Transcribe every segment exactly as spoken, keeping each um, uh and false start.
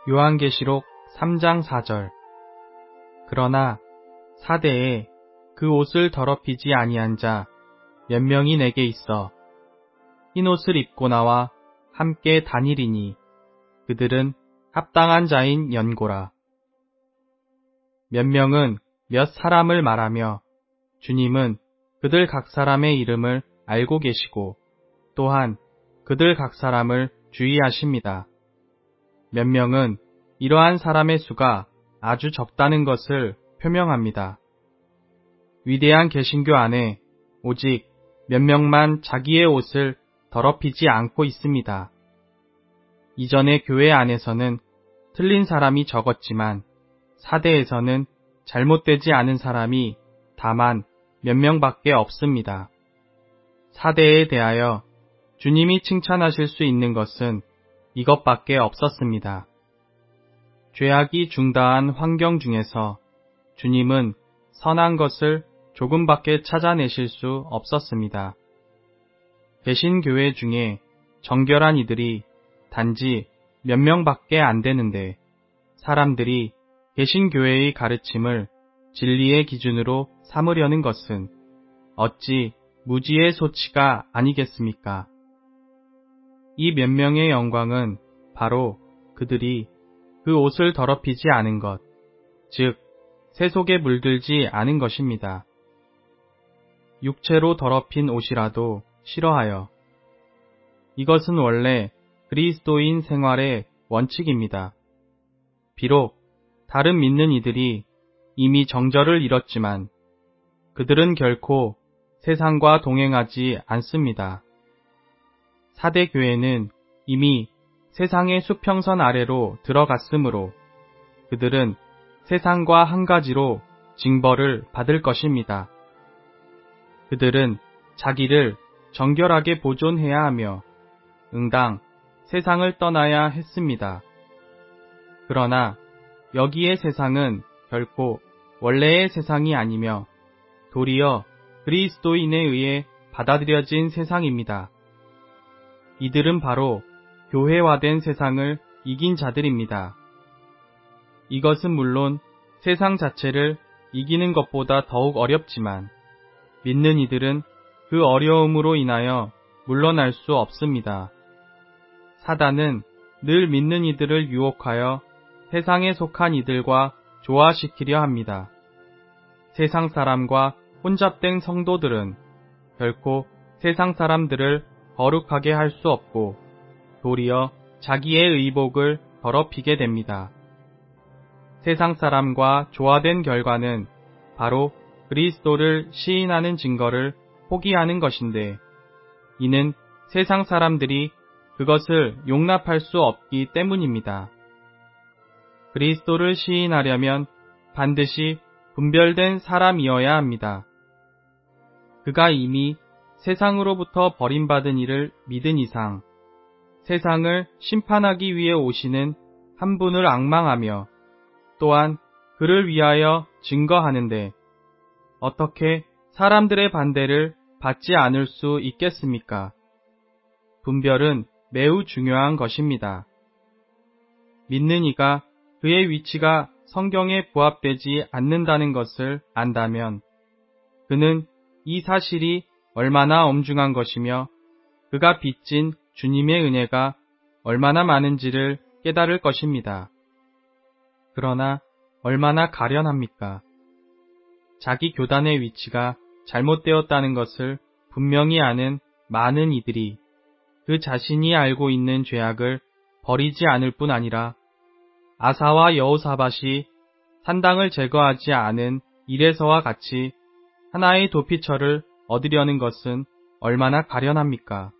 요한계시록 삼 장 사 절. 그러나 사대에 그 옷을 더럽히지 아니한 자 몇 명이 내게 있어 흰 옷을 입고 나와 함께 다니리니 그들은 합당한 자인 연고라. 몇 명은 몇 사람을 말하며 주님은 그들 각 사람의 이름을 알고 계시고 또한 그들 각 사람을 주의하십니다. 몇 명은 이러한 사람의 수가 아주 적다는 것을 표명합니다. 위대한 개신교 안에 오직 몇 명만 자기의 옷을 더럽히지 않고 있습니다. 이전의 교회 안에서는 틀린 사람이 적었지만 사대에서는 잘못되지 않은 사람이 다만 몇 명밖에 없습니다. 사대에 대하여 주님이 칭찬하실 수 있는 것은 이것밖에 없었습니다. 죄악이 중다한 환경 중에서 주님은 선한 것을 조금밖에 찾아내실 수 없었습니다. 개신교회 중에 정결한 이들이 단지 몇 명밖에 안 되는데 사람들이 개신교회의 가르침을 진리의 기준으로 삼으려는 것은 어찌 무지의 소치가 아니겠습니까? 이 몇 명의 영광은 바로 그들이 그 옷을 더럽히지 않은 것, 즉 세속에 물들지 않은 것입니다. 육체로 더럽힌 옷이라도 싫어하여. 이것은 원래 그리스도인 생활의 원칙입니다. 비록 다른 믿는 이들이 이미 정절을 잃었지만 그들은 결코 세상과 동행하지 않습니다. 사대 교회는 이미 세상의 수평선 아래로 들어갔으므로 그들은 세상과 한 가지로 징벌을 받을 것입니다. 그들은 자기를 정결하게 보존해야 하며 응당 세상을 떠나야 했습니다. 그러나 여기의 세상은 결코 원래의 세상이 아니며 도리어 그리스도인에 의해 받아들여진 세상입니다. 이들은 바로 교회화된 세상을 이긴 자들입니다. 이것은 물론 세상 자체를 이기는 것보다 더욱 어렵지만 믿는 이들은 그 어려움으로 인하여 물러날 수 없습니다. 사단은 늘 믿는 이들을 유혹하여 세상에 속한 이들과 조화시키려 합니다. 세상 사람과 혼잡된 성도들은 결코 세상 사람들을 거룩하게 할 수 없고 도리어 자기의 의복을 더럽히게 됩니다. 세상 사람과 조화된 결과는 바로 그리스도를 시인하는 증거를 포기하는 것인데 이는 세상 사람들이 그것을 용납할 수 없기 때문입니다. 그리스도를 시인하려면 반드시 분별된 사람이어야 합니다. 그가 이미 세상으로부터 버림받은 이를 믿은 이상 세상을 심판하기 위해 오시는 한 분을 앙망하며 또한 그를 위하여 증거하는데 어떻게 사람들의 반대를 받지 않을 수 있겠습니까? 분별은 매우 중요한 것입니다. 믿는 이가 그의 위치가 성경에 부합되지 않는다는 것을 안다면 그는 이 사실이 얼마나 엄중한 것이며 그가 빚진 주님의 은혜가 얼마나 많은지를 깨달을 것입니다. 그러나 얼마나 가련합니까? 자기 교단의 위치가 잘못되었다는 것을 분명히 아는 많은 이들이 그 자신이 알고 있는 죄악을 버리지 않을 뿐 아니라 아사와 여호사밧이 산당을 제거하지 않은 일에서와 같이 하나의 도피처를 얻으려는 것은 얼마나 가련합니까?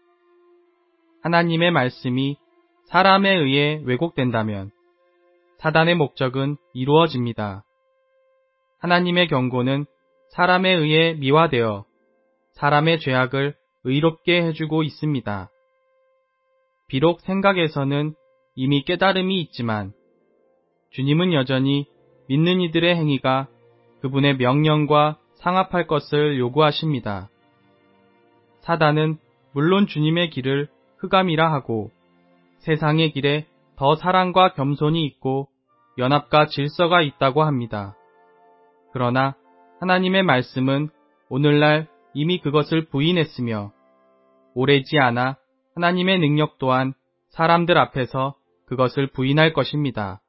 하나님의 말씀이 사람에 의해 왜곡된다면 사단의 목적은 이루어집니다. 하나님의 경고는 사람에 의해 미화되어 사람의 죄악을 의롭게 해주고 있습니다. 비록 생각에서는 이미 깨달음이 있지만 주님은 여전히 믿는 이들의 행위가 그분의 명령과 상합할 것을 요구하십니다. 사단은 물론 주님의 길을 흑암이라 하고 세상의 길에 더 사랑과 겸손이 있고 연합과 질서가 있다고 합니다. 그러나 하나님의 말씀은 오늘날 이미 그것을 부인했으며 오래지 않아 하나님의 능력 또한 사람들 앞에서 그것을 부인할 것입니다.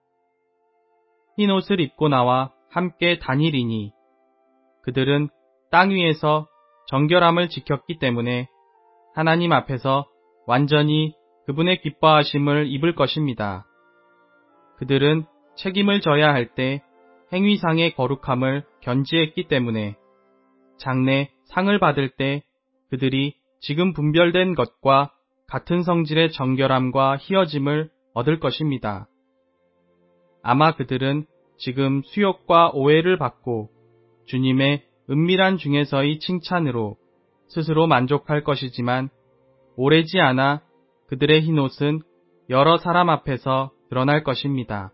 흰 옷을 입고 나와 함께 다니리니 그들은 땅 위에서 정결함을 지켰기 때문에 하나님 앞에서 완전히 그분의 기뻐하심을 입을 것입니다. 그들은 책임을 져야 할 때 행위상의 거룩함을 견지했기 때문에 장래 상을 받을 때 그들이 지금 분별된 것과 같은 성질의 정결함과 희어짐을 얻을 것입니다. 아마 그들은 지금 수욕과 오해를 받고 주님의 은밀한 중에서의 칭찬으로 스스로 만족할 것이지만 오래지 않아 그들의 흰옷은 여러 사람 앞에서 드러날 것입니다.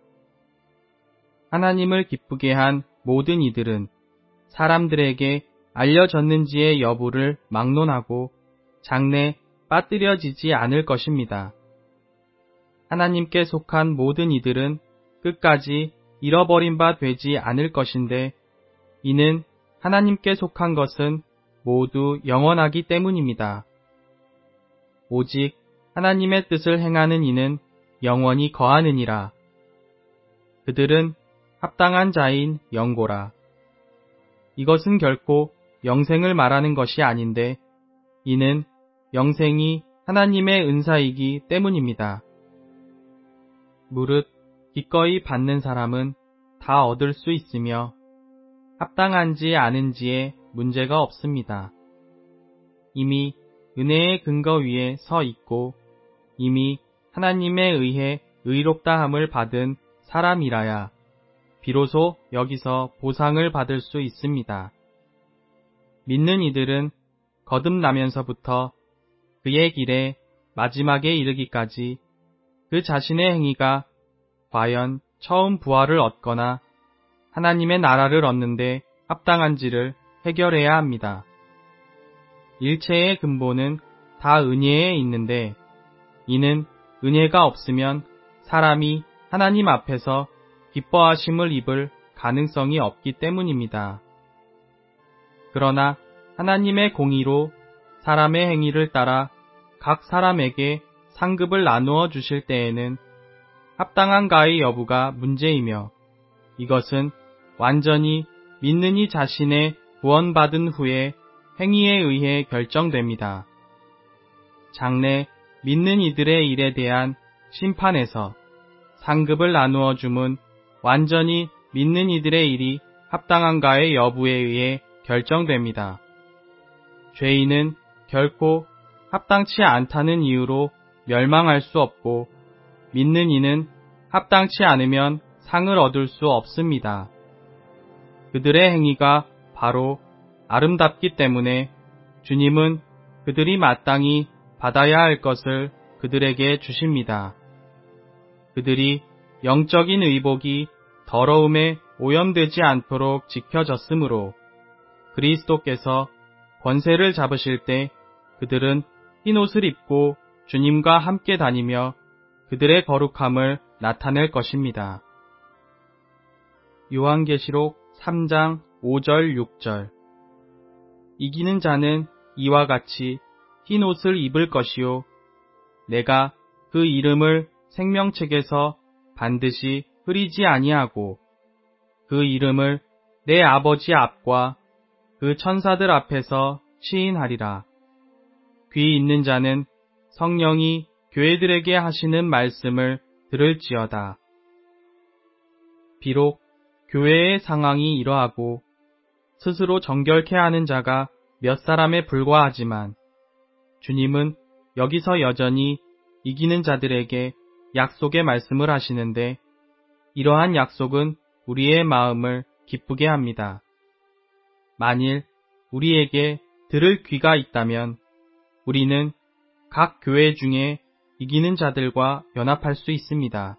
하나님을 기쁘게 한 모든 이들은 사람들에게 알려졌는지의 여부를 막론하고 장래 빠뜨려지지 않을 것입니다. 하나님께 속한 모든 이들은 끝까지 잃어버린 바 되지 않을 것인데 이는 하나님께 속한 것은 모두 영원하기 때문입니다. 오직 하나님의 뜻을 행하는 이는 영원히 거하느니라. 그들은 합당한 자인 영고라. 이것은 결코 영생을 말하는 것이 아닌데 이는 영생이 하나님의 은사이기 때문입니다. 무릇 기꺼이 받는 사람은 다 얻을 수 있으며 합당한지 아닌지에 문제가 없습니다. 이미 은혜의 근거 위에 서 있고 이미 하나님에 의해 의롭다함을 받은 사람이라야 비로소 여기서 보상을 받을 수 있습니다. 믿는 이들은 거듭나면서부터 그의 길에 마지막에 이르기까지 그 자신의 행위가 과연 처음 부활을 얻거나 하나님의 나라를 얻는데 합당한지를 해결해야 합니다. 일체의 근본은 다 은혜에 있는데 이는 은혜가 없으면 사람이 하나님 앞에서 기뻐하심을 입을 가능성이 없기 때문입니다. 그러나 하나님의 공의로 사람의 행위를 따라 각 사람에게 상급을 나누어 주실 때에는 합당한가의 여부가 문제이며 이것은 완전히 믿는 이 자신의 구원받은 후에 행위에 의해 결정됩니다. 장래 믿는 이들의 일에 대한 심판에서 상급을 나누어 줌은 완전히 믿는 이들의 일이 합당한가의 여부에 의해 결정됩니다. 죄인은 결코 합당치 않다는 이유로 멸망할 수 없고 믿는 이는 합당치 않으면 상을 얻을 수 없습니다. 그들의 행위가 바로 아름답기 때문에 주님은 그들이 마땅히 받아야 할 것을 그들에게 주십니다. 그들이 영적인 의복이 더러움에 오염되지 않도록 지켜졌으므로 그리스도께서 권세를 잡으실 때 그들은 흰옷을 입고 주님과 함께 다니며 그들의 거룩함을 나타낼 것입니다. 요한계시록 삼 장 오 절 육 절 이기는 자는 이와 같이 흰옷을 입을 것이요 내가 그 이름을 생명책에서 반드시 흐리지 아니하고 그 이름을 내 아버지 앞과 그 천사들 앞에서 시인하리라. 귀 있는 자는 성령이 교회들에게 하시는 말씀을 들을지어다. 비록 교회의 상황이 이러하고 스스로 정결케 하는 자가 몇 사람에 불과하지만 주님은 여기서 여전히 이기는 자들에게 약속의 말씀을 하시는데 이러한 약속은 우리의 마음을 기쁘게 합니다. 만일 우리에게 들을 귀가 있다면 우리는 각 교회 중에 이기는 자들과 연합할 수 있습니다.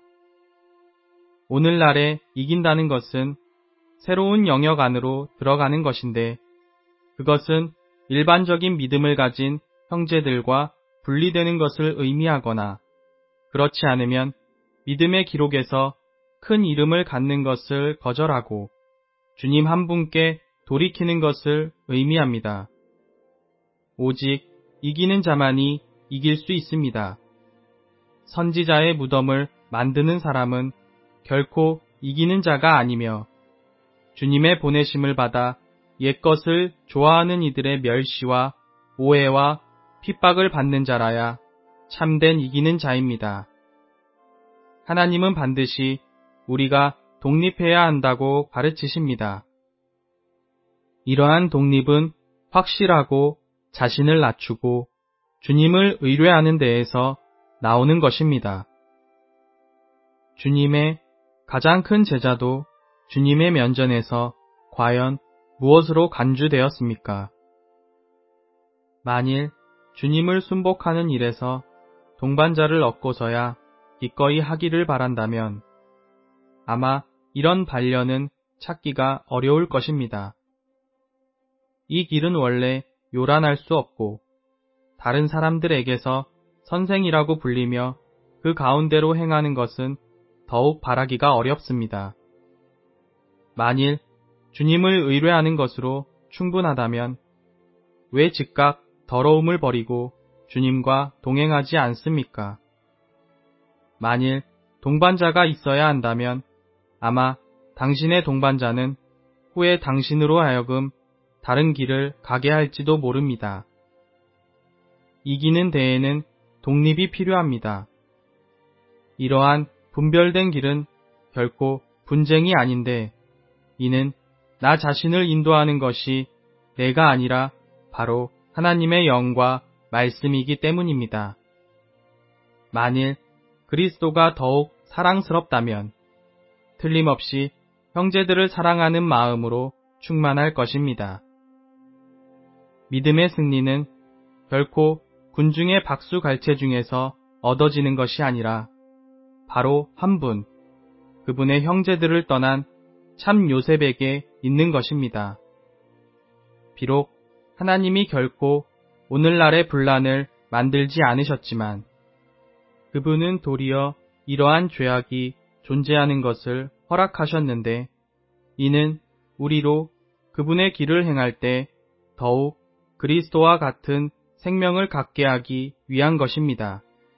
오늘날에 이긴다는 것은 새로운 영역 안으로 들어가는 것인데 그것은 일반적인 믿음을 가진 형제들과 분리되는 것을 의미하거나 그렇지 않으면 믿음의 기록에서 큰 이름을 갖는 것을 거절하고 주님 한 분께 돌이키는 것을 의미합니다. 오직 이기는 자만이 이길 수 있습니다. 선지자의 무덤을 만드는 사람은 결코 이기는 자가 아니며 주님의 보내심을 받아 옛것을 좋아하는 이들의 멸시와 오해와 핍박을 받는 자라야 참된 이기는 자입니다. 하나님은 반드시 우리가 독립해야 한다고 가르치십니다. 이러한 독립은 확실하고 자신을 낮추고 주님을 의뢰하는 데에서 나오는 것입니다. 주님의 가장 큰 제자도 주님의 면전에서 과연 무엇으로 간주되었습니까? 만일 주님을 순복하는 일에서 동반자를 얻고서야 기꺼이 하기를 바란다면 아마 이런 반려는 찾기가 어려울 것입니다. 이 길은 원래 요란할 수 없고 다른 사람들에게서 선생이라고 불리며 그 가운데로 행하는 것은 더욱 바라기가 어렵습니다. 만일 주님을 의뢰하는 것으로 충분하다면 왜 즉각 더러움을 버리고 주님과 동행하지 않습니까? 만일 동반자가 있어야 한다면 아마 당신의 동반자는 후에 당신으로 하여금 다른 길을 가게 할지도 모릅니다. 이기는 데에는 독립이 필요합니다. 이러한 분별된 길은 결코 분쟁이 아닌데 이는 나 자신을 인도하는 것이 내가 아니라 바로 하나님의 영과 말씀이기 때문입니다. 만일 그리스도가 더욱 사랑스럽다면 틀림없이 형제들을 사랑하는 마음으로 충만할 것입니다. 믿음의 승리는 결코 군중의 박수갈채 중에서 얻어지는 것이 아니라 바로 한 분, 그분의 형제들을 떠난 참 요셉에게 있는 것입니다. 비록 하나님이 결코 오늘날의 분란을 만들지 않으셨지만 그분은 도리어 이러한 죄악이 존재하는 것을 허락하셨는데 이는 우리로 그분의 길을 행할 때 더욱 그리스도와 같은 생명을 갖게 하기 위한 것입니다.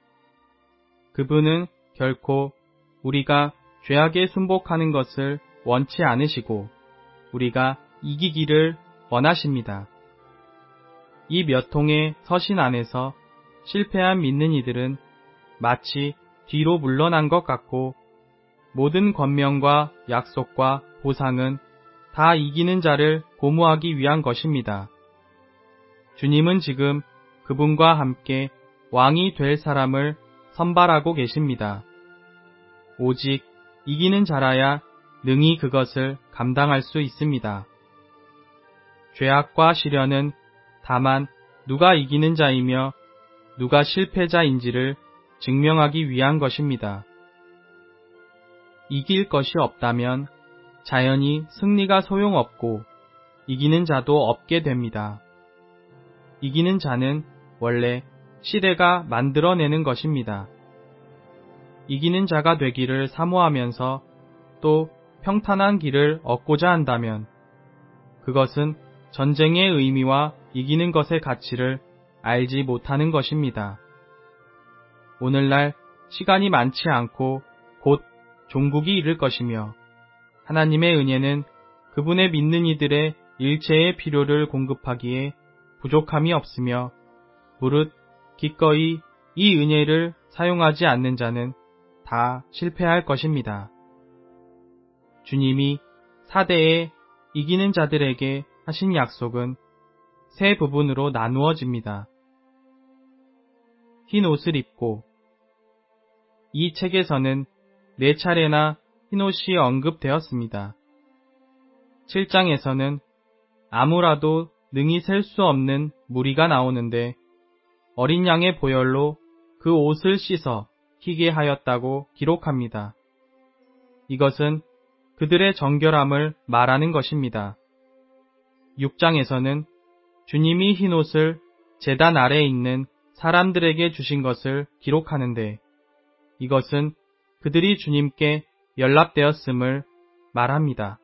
그분은 결코 우리가 죄악에 순복하는 것을 원치 않으시고 우리가 이기기를 원하십니다. 이 몇 통의 서신 안에서 실패한 믿는 이들은 마치 뒤로 물러난 것 같고 모든 권명과 약속과 보상은 다 이기는 자를 고무하기 위한 것입니다. 주님은 지금 그분과 함께 왕이 될 사람을 선발하고 계십니다. 오직 이기는 자라야 능히 그것을 감당할 수 있습니다. 죄악과 시련은 다만 누가 이기는 자이며 누가 실패자인지를 증명하기 위한 것입니다. 이길 것이 없다면 자연히 승리가 소용없고 이기는 자도 없게 됩니다. 이기는 자는 원래 시대가 만들어내는 것입니다. 이기는 자가 되기를 사모하면서 또 평탄한 길을 얻고자 한다면 그것은 전쟁의 의미와 이기는 것의 가치를 알지 못하는 것입니다. 오늘날 시간이 많지 않고 곧 종국이 이를 것이며 하나님의 은혜는 그분의 믿는 이들의 일체의 필요를 공급하기에 부족함이 없으며 무릇 기꺼이 이 은혜를 사용하지 않는 자는 다 실패할 것입니다. 주님이 사대에 이기는 자들에게 하신 약속은 세 부분으로 나누어집니다. 흰 옷을 입고 이 책에서는 네 차례나 흰옷이 언급되었습니다. 칠 장에서는 아무라도 능히 셀 수 없는 무리가 나오는데 어린 양의 보혈로 그 옷을 씻어 희게 하였다고 기록합니다. 이것은 그들의 정결함을 말하는 것입니다. 육 장에서는 주님이 흰옷을 제단 아래에 있는 사람들에게 주신 것을 기록하는데 이것은 그들이 주님께 연락되었음을 말합니다.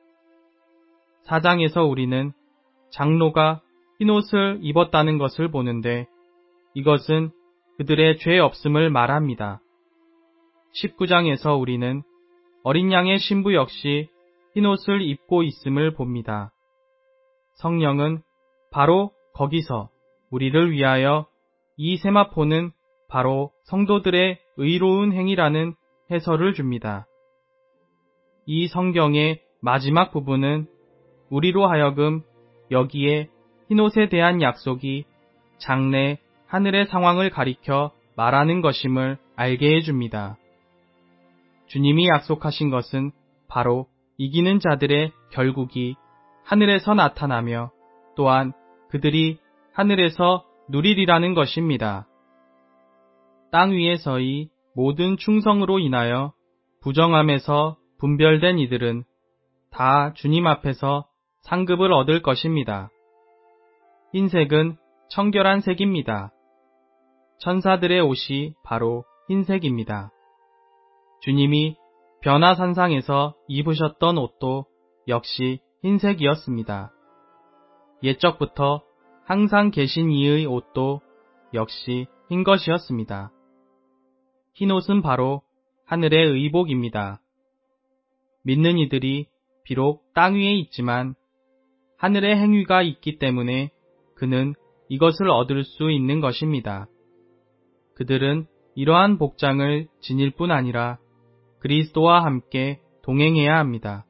사 장에서 우리는 장로가 흰옷을 입었다는 것을 보는데 이것은 그들의 죄 없음을 말합니다. 십구 장에서 우리는 어린 양의 신부 역시 흰옷을 입고 있음을 봅니다. 성령은 바로 거기서 우리를 위하여 이 세마포는 바로 성도들의 의로운 행위라는 해설을 줍니다. 이 성경의 마지막 부분은 우리로 하여금 여기에 흰옷에 대한 약속이 장래 하늘의 상황을 가리켜 말하는 것임을 알게 해줍니다. 주님이 약속하신 것은 바로 이기는 자들의 결국이 하늘에서 나타나며 또한 그들이 하늘에서 누리리라는 것입니다. 땅 위에서의 모든 충성으로 인하여 부정함에서 분별된 이들은 다 주님 앞에서 상급을 얻을 것입니다. 흰색은 청결한 색입니다. 천사들의 옷이 바로 흰색입니다. 주님이 변화산상에서 입으셨던 옷도 역시 흰색이었습니다. 옛적부터 항상 계신 이의 옷도 역시 흰 것이었습니다. 흰 옷은 바로 하늘의 의복입니다. 믿는 이들이 비록 땅 위에 있지만 하늘의 행위가 있기 때문에 그는 이것을 얻을 수 있는 것입니다. 그들은 이러한 복장을 지닐 뿐 아니라 그리스도와 함께 동행해야 합니다.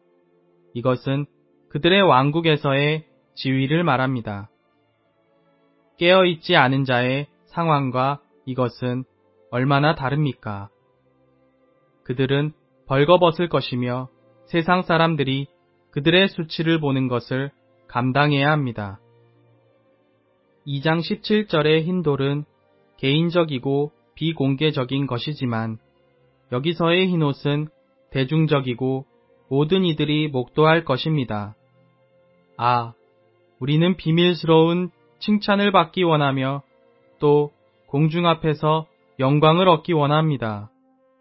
이것은 그들의 왕국에서의 지위를 말합니다. 깨어있지 않은 자의 상황과 이것은 얼마나 다릅니까? 그들은 벌거벗을 것이며 세상 사람들이 그들의 수치를 보는 것을 감당해야 합니다. 이 장 십칠 절의 흰 돌은 개인적이고 비공개적인 것이지만 여기서의 흰옷은 대중적이고 모든 이들이 목도할 것입니다. 아, 우리는 비밀스러운 칭찬을 받기 원하며 또 공중 앞에서 영광을 얻기 원합니다.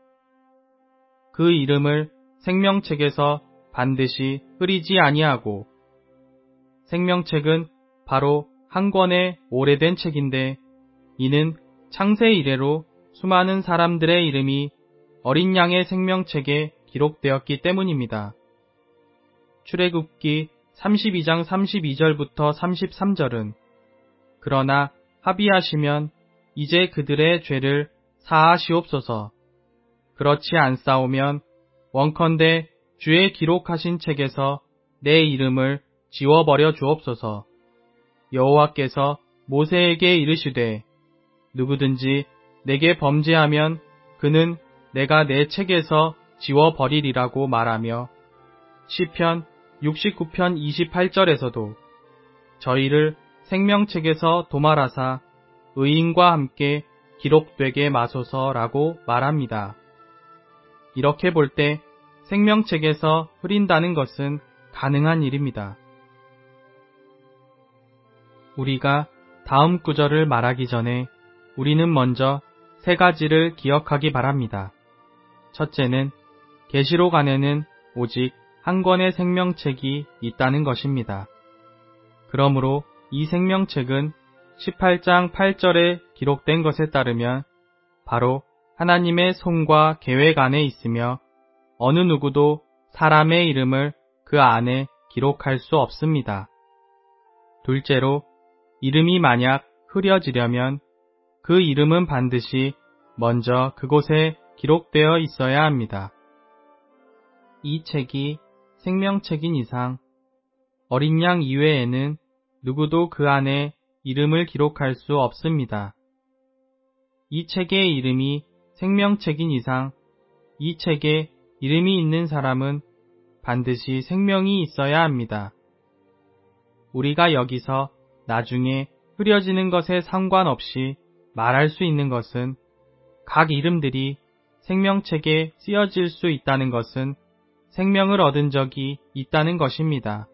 그 이름을 생명책에서 반드시 흐리지 아니하고, 생명책은 바로 한 권의 오래된 책인데 이는 창세 이래로 수많은 사람들의 이름이 어린 양의 생명책에 기록되었기 때문입니다. 출애굽기 삼십이 장 삼십이 절부터 삼십삼 절은 그러나 합의하시면 이제 그들의 죄를 사하시옵소서. 그렇지 않사오면 원컨대 주의 기록하신 책에서 내 이름을 지워버려 주옵소서. 여호와께서 모세에게 이르시되 누구든지 내게 범죄하면 그는 내가 내 책에서 지워버리리라고 말하며 시편 육십구 편 이십팔 절에서도 저희를 생명책에서 도말하사 의인과 함께 기록되게 마소서라고 말합니다. 이렇게 볼 때 생명책에서 흐린다는 것은 가능한 일입니다. 우리가 다음 구절을 말하기 전에 우리는 먼저 세 가지를 기억하기 바랍니다. 첫째는 계시록 안에는 오직 한 권의 생명책이 있다는 것입니다. 그러므로 이 생명책은 십팔 장 팔 절에 기록된 것에 따르면 바로 하나님의 손과 계획 안에 있으며 어느 누구도 사람의 이름을 그 안에 기록할 수 없습니다. 둘째로 이름이 만약 흐려지려면 그 이름은 반드시 먼저 그곳에 기록되어 있어야 합니다. 이 책이 생명책인 이상 어린 양 이외에는 누구도 그 안에 이름을 기록할 수 없습니다. 이 책의 이름이 생명책인 이상 이 책에 이름이 있는 사람은 반드시 생명이 있어야 합니다. 우리가 여기서 나중에 흐려지는 것에 상관없이 말할 수 있는 것은 각 이름들이 생명책에 쓰여질 수 있다는 것은 생명을 얻은 적이 있다는 것입니다.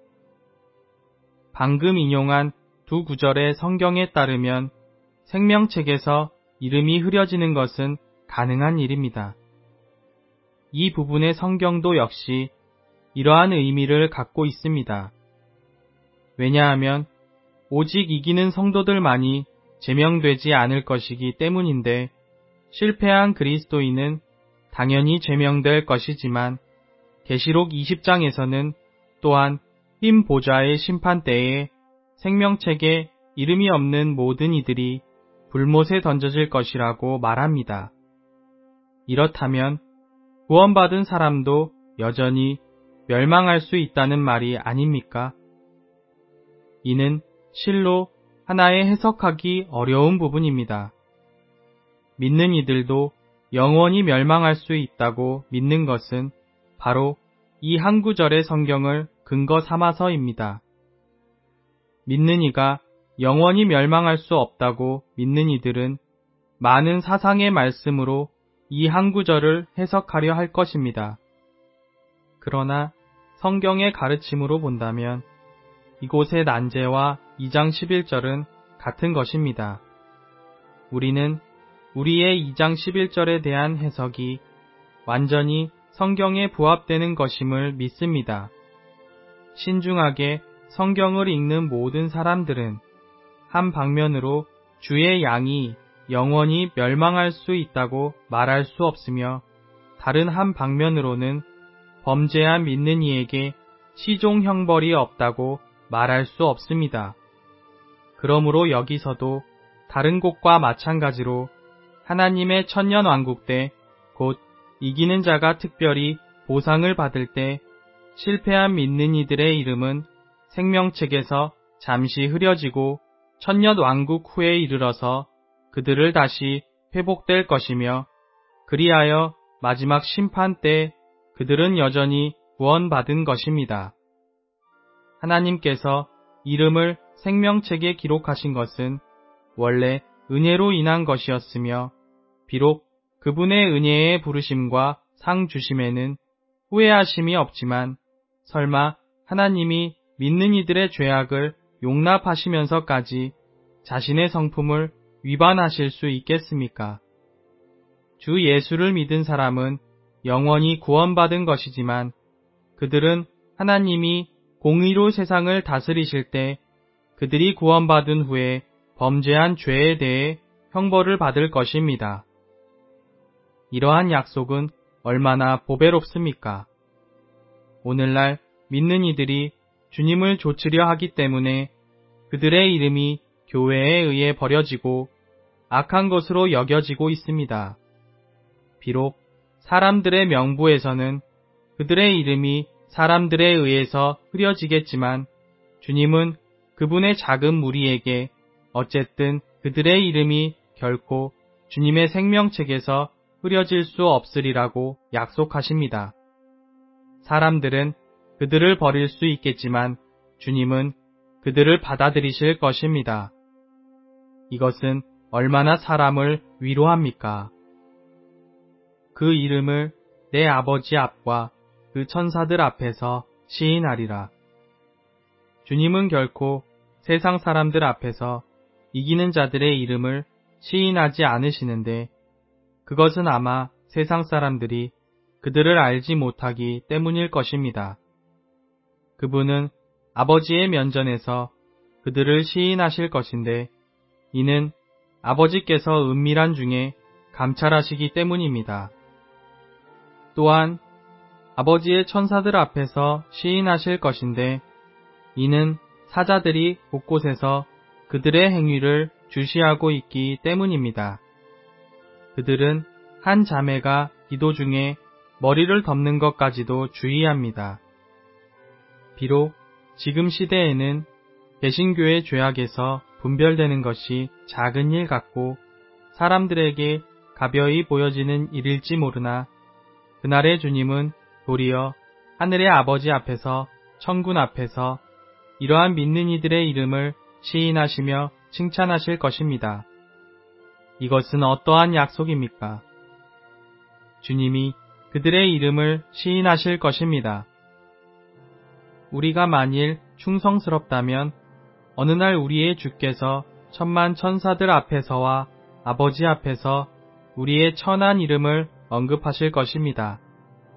방금 인용한 두 구절의 성경에 따르면 생명책에서 이름이 흐려지는 것은 가능한 일입니다. 이 부분의 성경도 역시 이러한 의미를 갖고 있습니다. 왜냐하면 오직 이기는 성도들만이 제명되지 않을 것이기 때문인데, 실패한 그리스도인은 당연히 제명될 것이지만 계시록 이십 장에서는 또한 흰 보좌의 심판 때에 생명책에 이름이 없는 모든 이들이 불못에 던져질 것이라고 말합니다. 이렇다면 구원받은 사람도 여전히 멸망할 수 있다는 말이 아닙니까? 이는 실로 하나의 해석하기 어려운 부분입니다. 믿는 이들도 영원히 멸망할 수 있다고 믿는 것은 바로 이 한 구절의 성경을 근거 삼아서입니다. 믿는 이가 영원히 멸망할 수 없다고 믿는 이들은 많은 사상의 말씀으로 이 한 구절을 해석하려 할 것입니다. 그러나 성경의 가르침으로 본다면 이곳의 난제와 이 장 십일 절은 같은 것입니다. 우리는 우리의 이 장 십일 절에 대한 해석이 완전히 성경에 부합되는 것임을 믿습니다. 신중하게 성경을 읽는 모든 사람들은 한 방면으로 주의 양이 영원히 멸망할 수 있다고 말할 수 없으며, 다른 한 방면으로는 범죄한 믿는 이에게 시종 형벌이 없다고 말할 수 없습니다. 그러므로 여기서도 다른 곳과 마찬가지로 하나님의 천년왕국 때 곧 이기는 자가 특별히 보상을 받을 때 실패한 믿는 이들의 이름은 생명책에서 잠시 흐려지고 천년왕국 후에 이르러서 그들을 다시 회복될 것이며, 그리하여 마지막 심판 때 그들은 여전히 구원받은 것입니다. 하나님께서 이름을 생명책에 기록하신 것은 원래 은혜로 인한 것이었으며, 비록 그분의 은혜의 부르심과 상 주심에는 후회하심이 없지만, 설마 하나님이 믿는 이들의 죄악을 용납하시면서까지 자신의 성품을 위반하실 수 있겠습니까? 주 예수를 믿은 사람은 영원히 구원받은 것이지만, 그들은 하나님이 공의로 세상을 다스리실 때 그들이 구원받은 후에 범죄한 죄에 대해 형벌을 받을 것입니다. 이러한 약속은 얼마나 보배롭습니까? 오늘날 믿는 이들이 주님을 좇으려 하기 때문에 그들의 이름이 교회에 의해 버려지고 악한 것으로 여겨지고 있습니다. 비록 사람들의 명부에서는 그들의 이름이 사람들에 의해서 흐려지겠지만, 주님은 그분의 작은 무리에게 어쨌든 그들의 이름이 결코 주님의 생명책에서 흐려질 수 없으리라고 약속하십니다. 사람들은 그들을 버릴 수 있겠지만 주님은 그들을 받아들이실 것입니다. 이것은 얼마나 사람을 위로합니까? 그 이름을 내 아버지 앞과 그 천사들 앞에서 시인하리라. 주님은 결코 세상 사람들 앞에서 이기는 자들의 이름을 시인하지 않으시는데, 그것은 아마 세상 사람들이 그들을 알지 못하기 때문일 것입니다. 그분은 아버지의 면전에서 그들을 시인하실 것인데, 이는 아버지께서 은밀한 중에 감찰하시기 때문입니다. 또한 아버지의 천사들 앞에서 시인하실 것인데, 이는 사자들이 곳곳에서 그들의 행위를 주시하고 있기 때문입니다. 그들은 한 자매가 기도 중에 머리를 덮는 것까지도 주의합니다. 비록 지금 시대에는 개신교의 죄악에서 분별되는 것이 작은 일 같고 사람들에게 가벼이 보여지는 일일지 모르나, 그날의 주님은 도리어 하늘의 아버지 앞에서, 천군 앞에서 이러한 믿는 이들의 이름을 시인하시며 칭찬하실 것입니다. 이것은 어떠한 약속입니까? 주님이 그들의 이름을 시인하실 것입니다. 우리가 만일 충성스럽다면 어느 날 우리의 주께서 천만 천사들 앞에서와 아버지 앞에서 우리의 천한 이름을 언급하실 것입니다.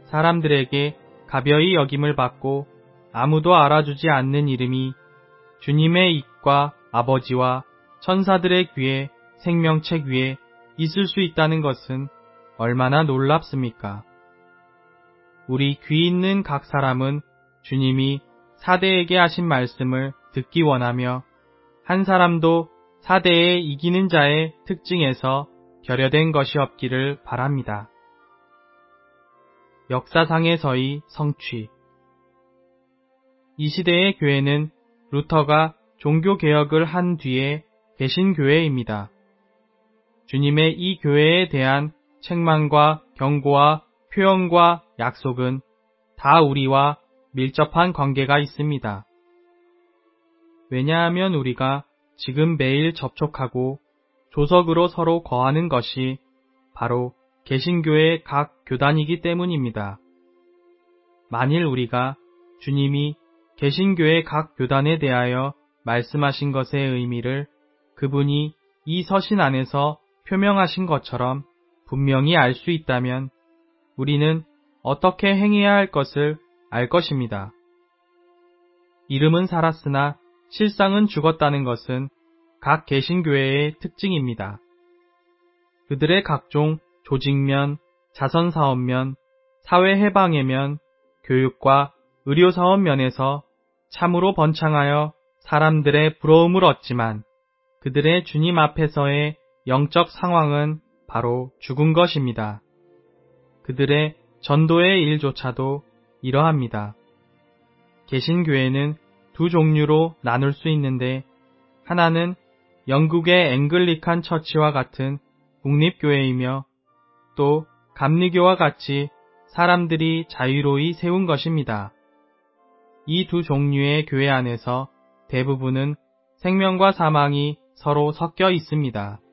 사람들에게 가벼이 여김을 받고 아무도 알아주지 않는 이름이 주님의 입과 아버지와 천사들의 귀에 생명책 위에 있을 수 있다는 것은 얼마나 놀랍습니까? 우리 귀 있는 각 사람은 주님이 사대에게 하신 말씀을 듣기 원하며 한 사람도 사대에 이기는 자의 특징에서 결여된 것이 없기를 바랍니다. 역사상에서의 성취. 이 시대의 교회는 루터가 종교개혁을 한 뒤에 개신 교회입니다. 주님의 이 교회에 대한 책망과 경고와 표현과 약속은 다 우리와 밀접한 관계가 있습니다. 왜냐하면 우리가 지금 매일 접촉하고 조석으로 서로 거하는 것이 바로 개신교의 각 교단이기 때문입니다. 만일 우리가 주님이 개신교의 각 교단에 대하여 말씀하신 것의 의미를 그분이 이 서신 안에서 표명하신 것처럼 분명히 알 수 있다면 우리는 어떻게 행해야 할 것을 알 것입니다. 이름은 살았으나 실상은 죽었다는 것은 각 개신교회의 특징입니다. 그들의 각종 조직면, 자선사업면, 사회해방의 교육과 의료사업 면에서 참으로 번창하여 사람들의 부러움을 얻지만 그들의 주님 앞에서의 영적 상황은 바로 죽은 것입니다. 그들의 전도의 일조차도 이러합니다. 개신교회는 두 종류로 나눌 수 있는데 하나는 영국의 앵글리칸 처치와 같은 국립교회이며 또 감리교와 같이 사람들이 자유로이 세운 것입니다. 이 두 종류의 교회 안에서 대부분은 생명과 사망이 서로 섞여 있습니다.